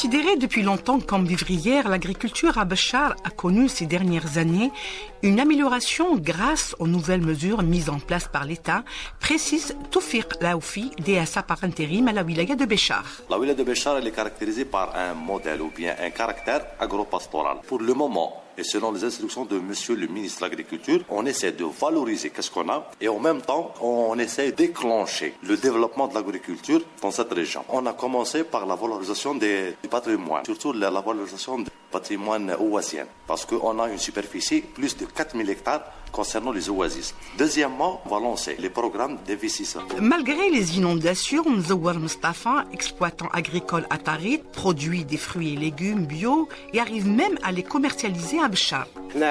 Considérée depuis longtemps comme vivrière, l'agriculture à Béchar a connu ces dernières années une amélioration grâce aux nouvelles mesures mises en place par l'État, précise Toufiq Laoufi, DSA par intérim à la wilaya de Béchar. La wilaya de Béchar elle est caractérisée par un modèle ou bien un caractère agropastoral. Pour le moment, et selon les instructions de Monsieur le ministre de l'Agriculture, on essaie de valoriser ce qu'on a et en même temps, on essaie de déclencher le développement de l'agriculture dans cette région. On a commencé par la valorisation du patrimoine, surtout la valorisation du patrimoine oasien, parce qu'on a une superficie plus de 4000 hectares concernant les oasis. Deuxièmement, on va lancer les programmes d'investissement. Malgré les inondations, Mzouar Mustafa, exploitant agricole à Tarit, produit des fruits et légumes bio et arrive même à les commercialiser à Béchar.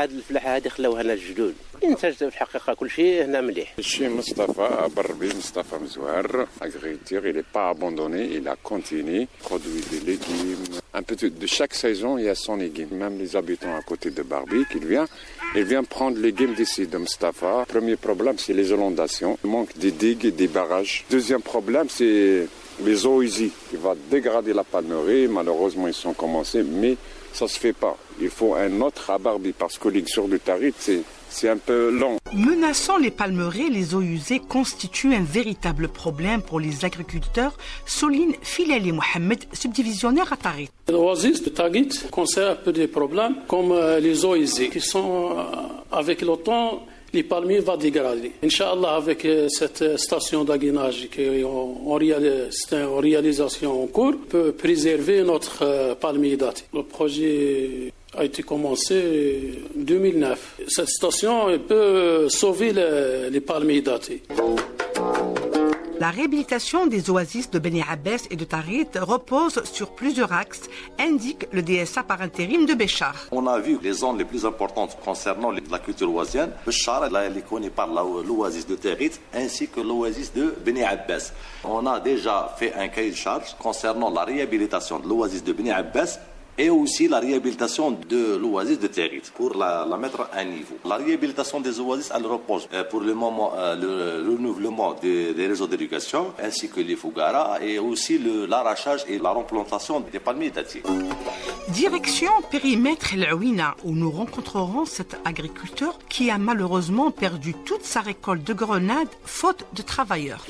انتاج في الحقيقه كل شيء هنا مليح. Chez Mustafa Barbi, Mustafa Mzouar, agriculteur, il n'est pas abandonné, il a continué, produit des légumes. Un peu de chaque saison, il y a son légume. Même les habitants à côté de Barbi qui viennent prendre les légumes d'ici de Mustafa. Premier problème, c'est les inondations. Il manque des digues et des barrages. Deuxième problème, c'est les eaux usées qui vont dégrader la palmerie. Malheureusement, ils sont commencés, mais ça ne se fait pas. Il faut un autre à Barbi parce que l'élixir du Tarit, c'est un peu long. Menaçant les palmeraies, les eaux usées constituent un véritable problème pour les agriculteurs, souligne Filali Mohamed, subdivisionnaire à Tarit. L'oasis de Tarit concerne un peu des problèmes comme les eaux usées qui sont, avec le temps, les palmiers vont dégrader. Inch'Allah, avec cette station d'aguinage qui est en réalisation en cours, peut préserver notre palmier daté. Le projet a été commencé en 2009. Cette station peut sauver les palmiers datés. La réhabilitation des oasis de Beni Abbès et de Tarit repose sur plusieurs axes, indique le DSA par intérim de Béchar. On a vu les zones les plus importantes concernant la culture oasienne. Béchar, elle est connue par l'oasis de Tarit ainsi que l'oasis de Beni Abbès. On a déjà fait un cahier de charge concernant la réhabilitation de l'oasis de Beni Abbès et aussi la réhabilitation de l'oasis de Tarit pour la mettre à niveau. La réhabilitation des oasis, elle repose pour le moment le renouvellement des réseaux d'irrigation ainsi que les fougaras et aussi l'arrachage et la replantation des palmiers dattiers. Direction périmètre El Aouina où nous rencontrerons cet agriculteur qui a malheureusement perdu toute sa récolte de grenades faute de travailleurs.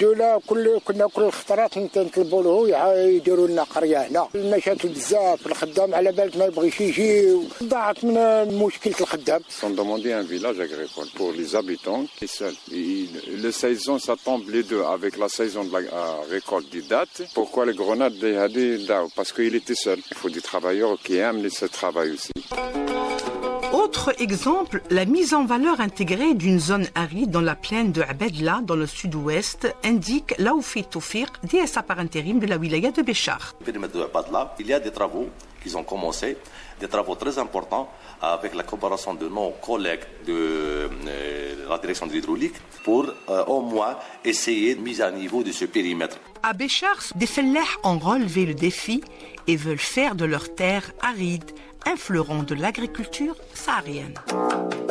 Ils ont demandé un village agricole pour les habitants qui sont seuls. La saison, ça tombe les deux avec la saison de la récolte des dates. Pourquoi les grenades parce qu'il était seul. Il faut des travailleurs qui aiment ce travail aussi. Autre exemple, la mise en valeur intégrée d'une zone aride dans la plaine de Abedla, dans le sud-ouest, indique Laoufi Toufiq, DSA par intérim de la wilaya de Béchar. Au périmètre de Abedla, il y a des travaux qui ont commencé, des travaux très importants avec la coopération de nos collègues de la direction de l'hydraulique pour au moins essayer de mise à niveau de ce périmètre. À Béchar, des fellahs ont relevé le défi et veulent faire de leurs terres arides un fleuron de l'agriculture saharienne.